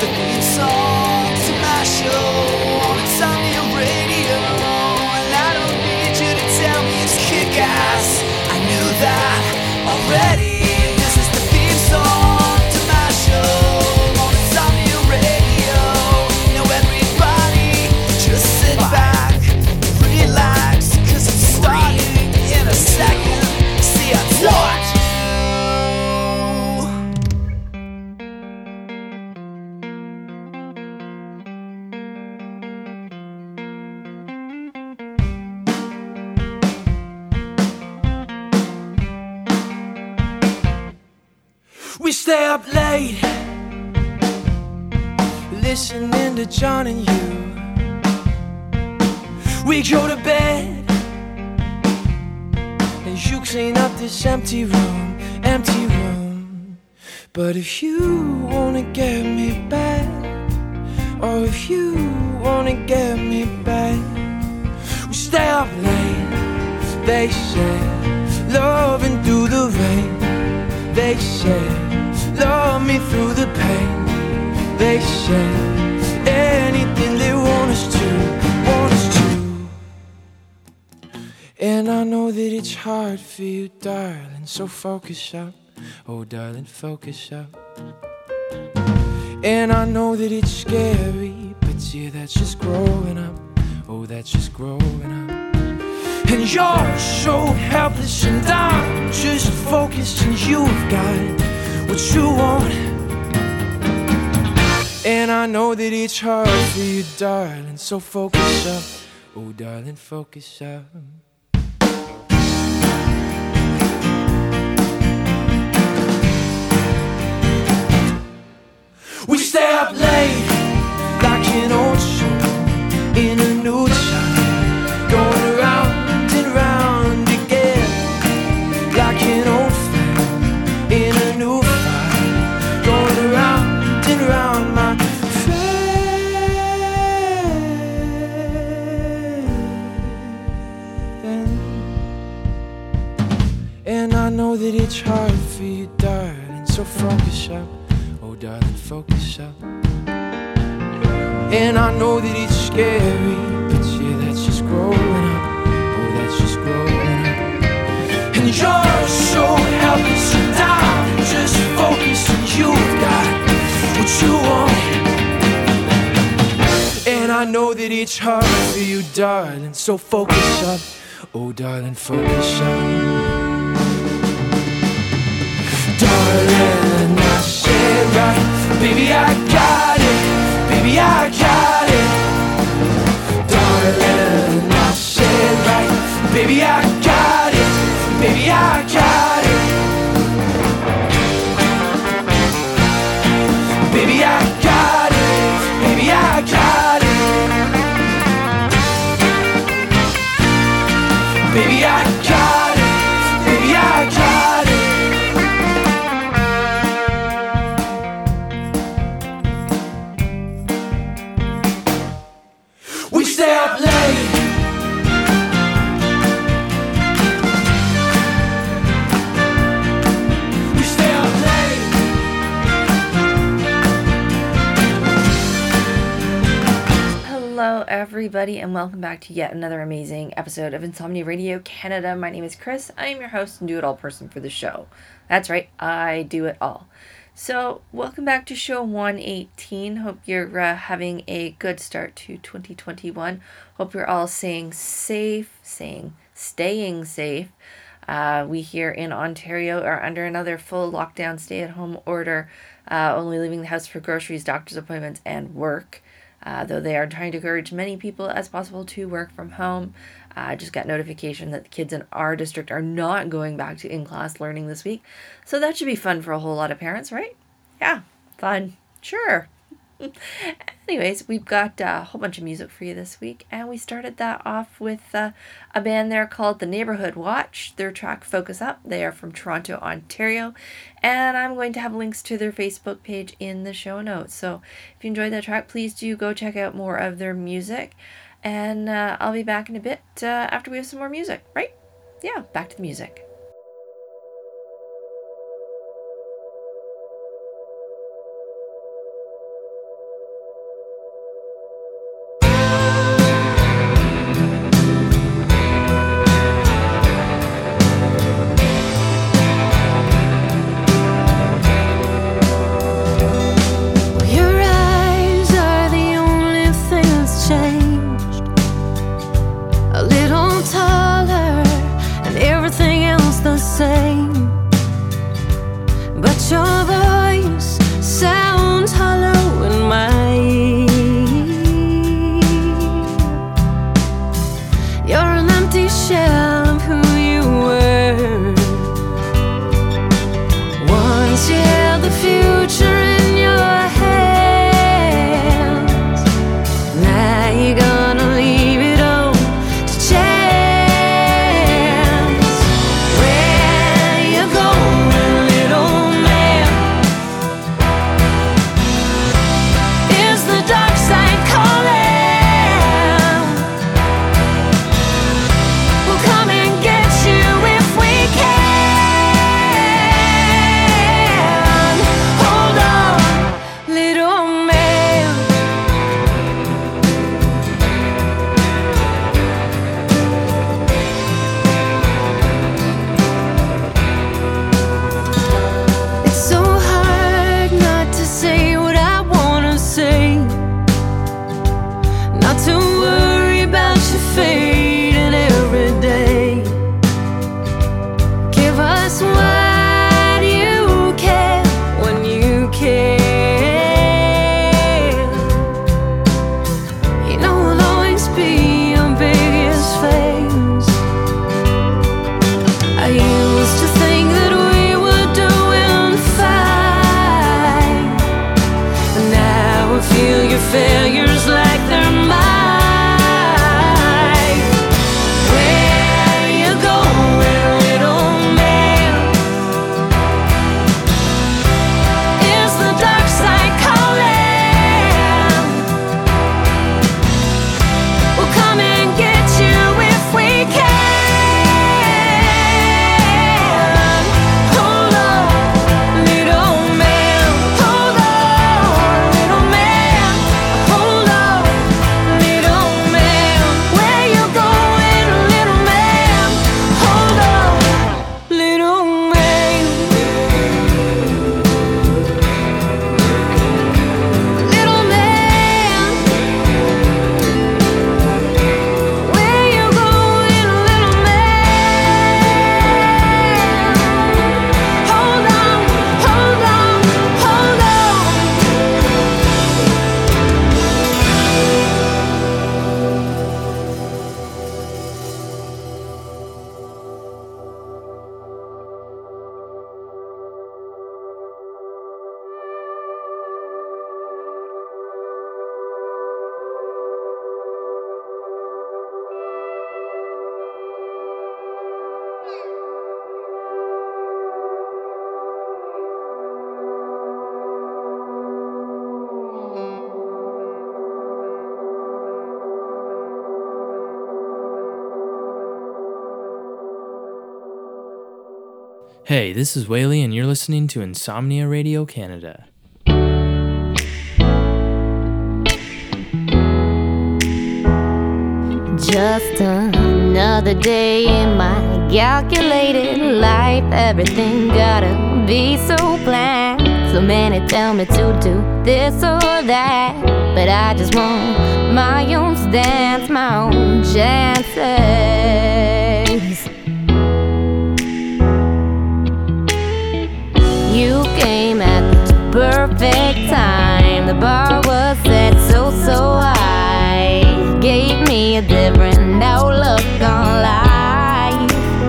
the theme song to my show on Insomnia Radio. And I don't need you to tell me it's kick-ass. I knew that already. This is the theme song to my show on Insomnia Radio. Now everybody just sit back, relax, cause it's starting in a second. See, I told you. We stay up late, listening to John and you. We go to bed, and you clean up this empty room, empty room. But if you wanna get me back, or if you wanna get me back, we stay up late. They say, loving through the rain. They say, love me through the pain. They say, anything they want us to, want us to. And I know that it's hard for you, darling, so focus up. Oh, darling, focus up. And I know that it's scary, but yeah, that's just growing up. Oh, that's just growing up. And you're so helpless and I'm just focused and you've got what you want. And I know that it's hard for you, darling, so focus up. Oh, darling, focus up. We stay up late like an old song in a new time, going around and round again, like an old flame in a new fire, going around and round, my friend. And I know that it's hard for you, darling, so focus up. Oh, darling, focus up. And I know that it's scary, but yeah, that's just growing up. Oh, that's just growing up. And you're so helpless and I'm just focused and you've got what you want. And I know that it's hard for you, darling, so focus up. Oh, darling, focus up. Darling, I said right, baby, I got it, baby, I got it. Darling, I said right, baby, I got it, baby, I got it. Baby, I got it, baby, I got it. Baby, I got it, baby, I got it. We stay up late. We stay up late. Hello everybody and welcome back to yet another amazing episode of Insomnia Radio Canada. My name is Chris. I am your host and do-it-all person for the show. That's right, I do it all. So, welcome back to show 118. Hope you're having a good start to 2021. Hope you're all staying safe. We here in Ontario are under another full lockdown stay-at-home order, only leaving the house for groceries, doctor's appointments, and work. Though they are trying to encourage many people as possible to work from home. I just got notification that the kids in our district are not going back to in-class learning this week. So that should be fun for a whole lot of parents, right? Yeah, fun. Sure. Anyways, we've got a whole bunch of music for you this week. And we started that off with a band there called The Neighborhood Watch. Their track Focus Up. They are from Toronto, Ontario. And I'm going to have links to their Facebook page in the show notes. So if you enjoyed that track, please do go check out more of their music. And I'll be back in a bit after we have some more music, right? Yeah, back to the music. failures like they're mine. Where you going, little man? Is the dark side calling? We'll come and get you if we can. Hold on, little man. Hold on, little man. Hold on, little man. Where you going, little man? Hold on, little man. Little man. Where you going, little man? Hold on, hold on, hold on. Hey, this is Whaley, and you're listening to Insomnia Radio Canada. Just another day in my calculated life. Everything gotta be so planned. So many tell me to do this or that, but I just want my own stance, my own chances. You came at the perfect time. The bar was set so high. Gave me a different outlook on life.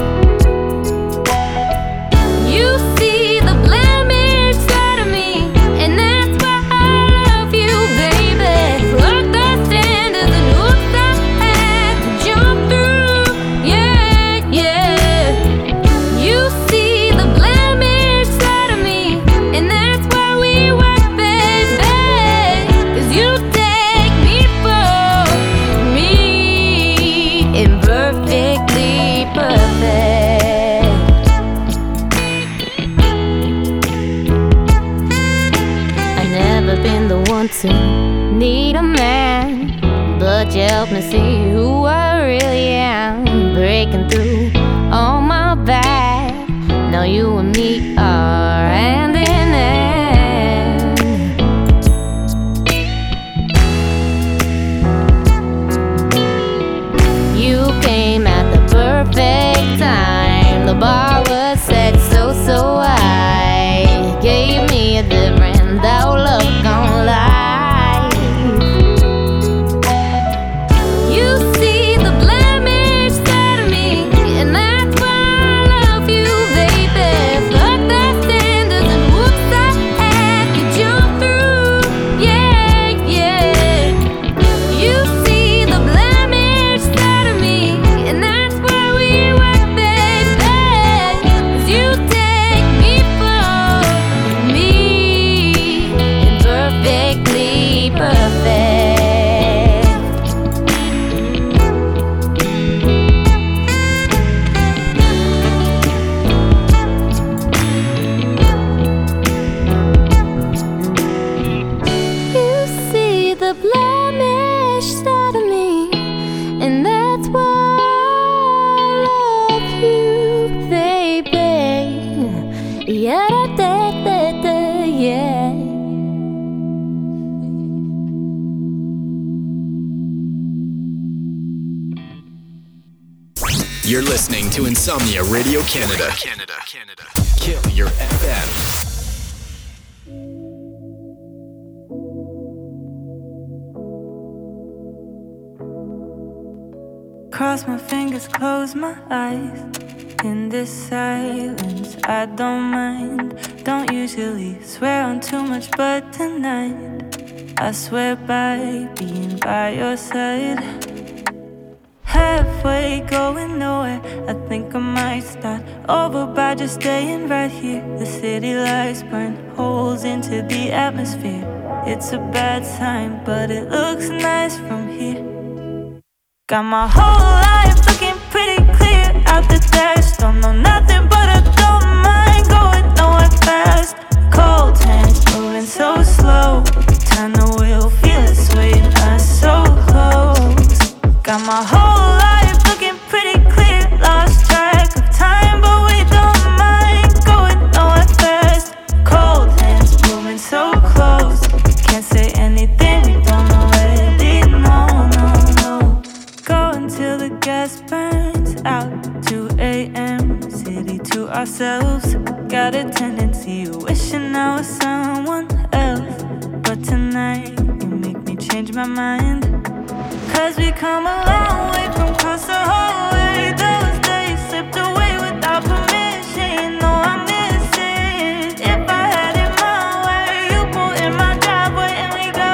You see the blemish side of me, and that's why I love you, baby. Fuck the standards and hoops I had to jump through. Yeah, yeah. You see the blemish side of me, and that's why we work, baby. 'Cause you take me for me, imperfectly perfect. I've never been the one to need a man, but you helped me see who I really am. Breaking through all my bad. Now you and me are hand in hand. You came at the perfect time. The bar was set so high. Gave me a different outlook on life. You see the blemish side of me, and that's why I love you, baby. Fuck the standards and whoops I had to jump through. Yeah, yeah. You see the blemish side of me, and that's why we work, baby. 'Cause you take me for me, imperfectly perfect. You see the blemish side of me, and that's why I love you, baby. Yeah, yeah. You're listening to Insomnia Radio Canada. Kill your FM. Cross my fingers, close my eyes. In this silence, I don't mind. Don't usually swear on too much, but tonight I swear by being by your side. Halfway going nowhere, I think I might start over by just staying right here. The city lights burn holes into the atmosphere. It's a bad sign, but it looks nice from here. Got my whole life looking pretty clear out the dash. Don't know nothing, but I don't mind going nowhere fast. Cold hands moving so slow. Turn the wheel, feel it swaying us so close. Got my whole life looking pretty clear. Lost track of time, but we don't mind going nowhere fast. Cold hands moving so close. Can't say anything we don't already know, no. Go until the gas burns out. 2 a.m. City to ourselves. Got a tendency of wishing I was someone else. But tonight you make me change my mind. 'Cause we come a long way from across the hallway. Those days slipped away without permission. You know I miss it. If I had it my way, you pull in my driveway and we go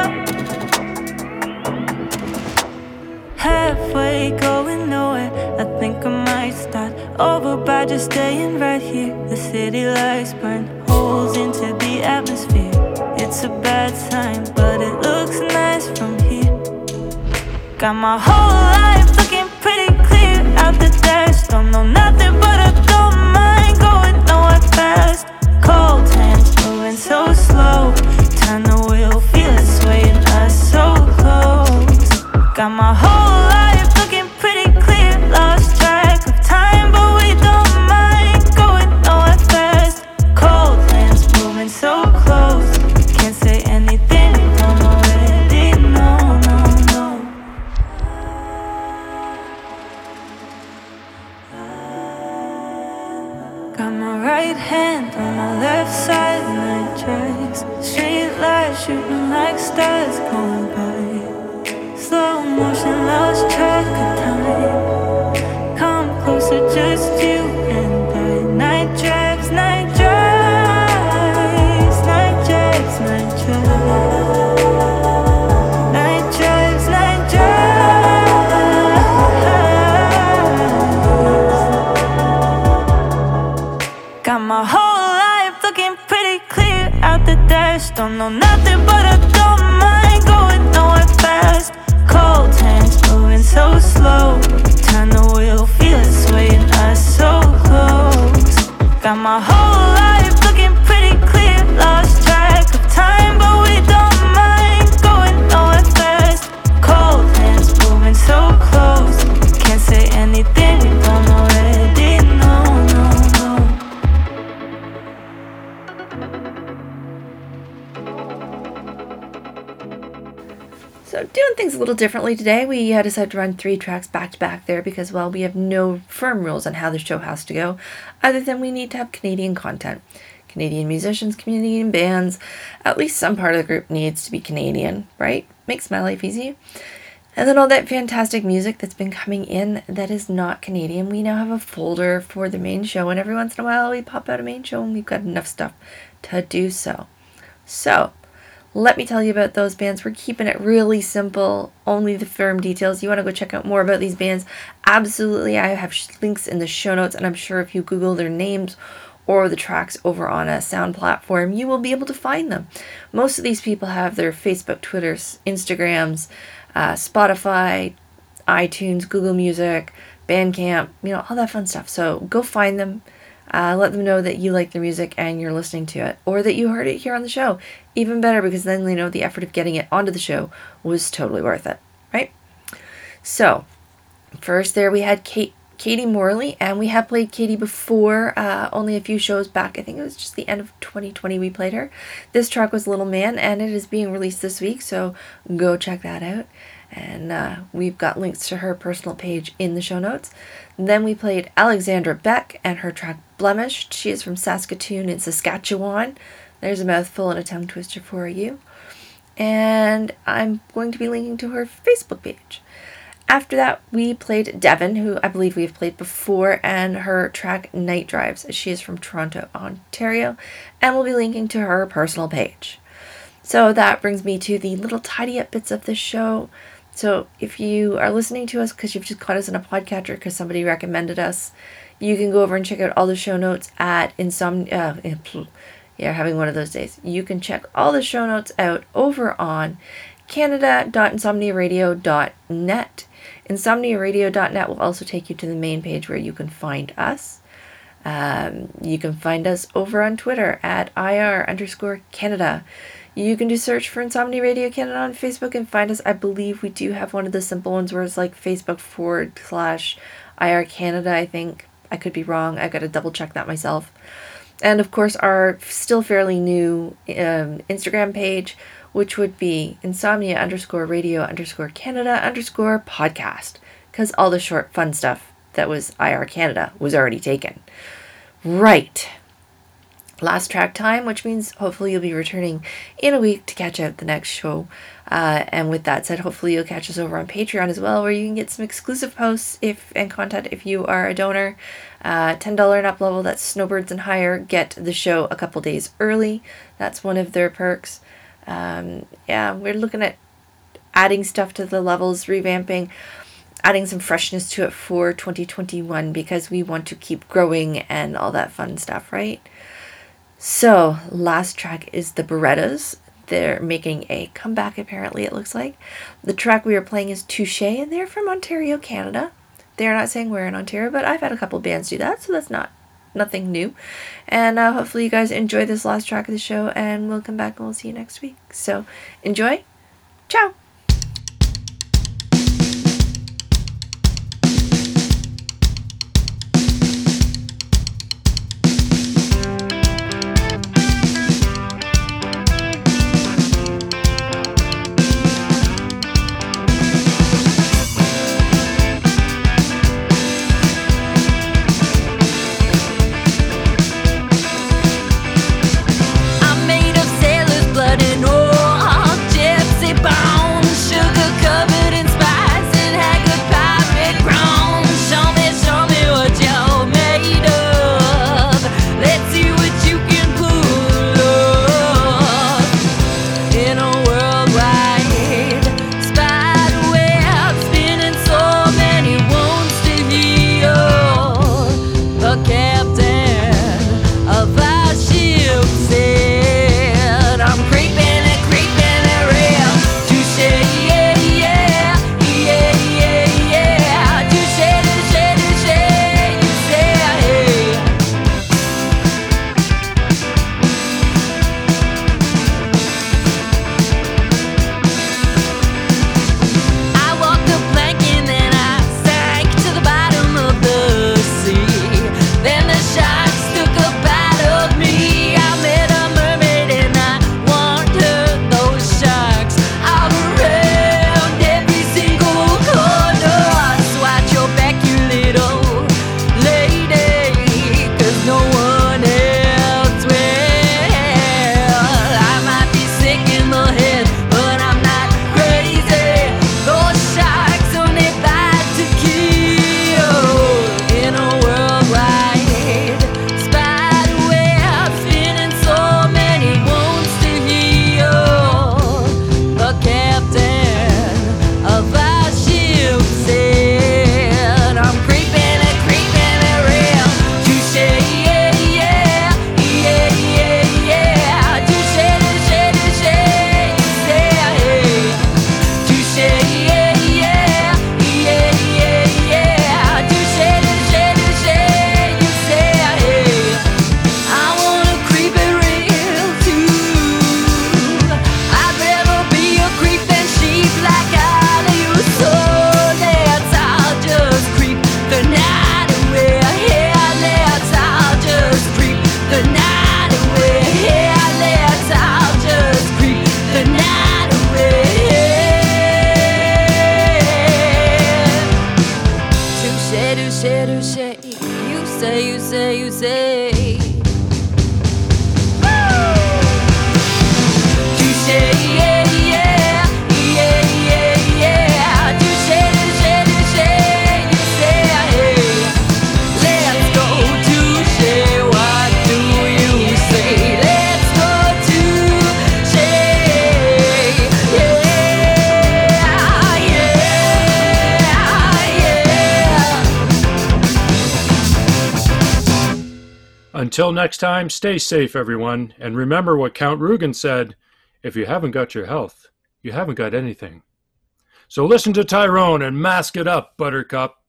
halfway going nowhere. I think I might start over by just staying right here. The city lights burn holes into the atmosphere. It's a bad sign, but it looks nice from here. Got my whole life looking pretty clear out the dash. Don't know nothing, but I don't mind going nowhere fast. Cold hands moving so slow. Turn the wheel, feel it swaying us so close. Got my whole life looking pretty clear. Lost track of time, but we don't mind going nowhere fast. Cold hands moving so close. Can't say anything we don't already know, no. Got my right hand on my left side, night tracks. Street lights shooting like stars going by. Slow motion, lost track of time. Come closer, just you and I. Night drives, night drives. Night drives, night drives. Night drives, night drives. Got my whole life looking pretty clear out the dash. Don't know nothing, but I don't mind going nowhere fast. Cold hands moving so slow. Turn the wheel, feel it swaying us so close. Got my whole life looking pretty clear. Lost track of time, but we don't mind going nowhere fast. Cold hands moving so close. Can't say anything we don't already know, no. So doing things a little differently today, we decided to run 3 tracks back to back there because, well, we have no firm rules on how the show has to go, other than we need to have Canadian content. Canadian musicians, Canadian bands, at least some part of the group needs to be Canadian, right? Makes my life easy. And then all that fantastic music that's been coming in that is not Canadian, we now have a folder for the main show, and every once in a while we pop out a main show and we've got enough stuff to do so. So, let me tell you about those bands. We're keeping it really simple, only the firm details. You want to go check out more about these bands? Absolutely, I have links in the show notes, and I'm sure if you Google their names or the tracks over on a sound platform, you will be able to find them. Most of these people have their Facebook, Twitters, Instagrams, Spotify, iTunes, Google Music, Bandcamp, all that fun stuff. So go find them. Let them know that you like their music and you're listening to it, or that you heard it here on the show. Even better, because then they know the effort of getting it onto the show was totally worth it, right? So, first there we had Katie Morley, and we have played Katie before, only a few shows back. I think it was just the end of 2020 we played her. This track was Little Man, and it is being released this week, so go check that out. And we've got links to her personal page in the show notes. Then we played Alexandra Beck and her track Blemished. She is from Saskatoon in Saskatchewan. There's a mouthful and a tongue twister for you. And I'm going to be linking to her Facebook page. After that, we played Devon, who I believe we've played before, and her track Night Drives. She is from Toronto, Ontario, and we'll be linking to her personal page. So that brings me to the little tidy up bits of the show. So if you are listening to us because you've just caught us in a podcatcher because somebody recommended us, you can go over and check out all the show notes at having one of those days. You can check all the show notes out over on canada.insomniaradio.net. Insomniaradio.net will also take you to the main page where you can find us. You can find us over on Twitter at IR_Canada. You can do search for Insomnia Radio Canada on Facebook and find us. I believe we do have one of the simple ones where it's like Facebook/IR Canada, I think. I could be wrong. I got to double check that myself. And of course, our still fairly new Instagram page, which would be insomnia_radio_Canada_podcast, because all the short fun stuff that was IR Canada was already taken. Right. Last track time, which means hopefully you'll be returning in a week to catch out the next show. And with that said, hopefully you'll catch us over on Patreon as well, where you can get some exclusive posts and content if you are a donor. $10 and up level, that's Snowbirds and higher, get the show a couple days early. That's one of their perks. We're looking at adding stuff to the levels, revamping, adding some freshness to it for 2021 because we want to keep growing and all that fun stuff, right? So, last track is the Berettas. They're making a comeback, apparently, it looks like. The track we are playing is Touche, and they're from Ontario, Canada. They're not saying we're in Ontario, but I've had a couple bands do that, so that's nothing new. And hopefully you guys enjoy this last track of the show, and we'll come back and we'll see you next week. So, enjoy. Ciao! I'm made of sailor's blood and old gypsy bone. Until next time, stay safe, everyone, and remember what Count Rugen said, if you haven't got your health, you haven't got anything. So listen to Tyrone and mask it up, Buttercup.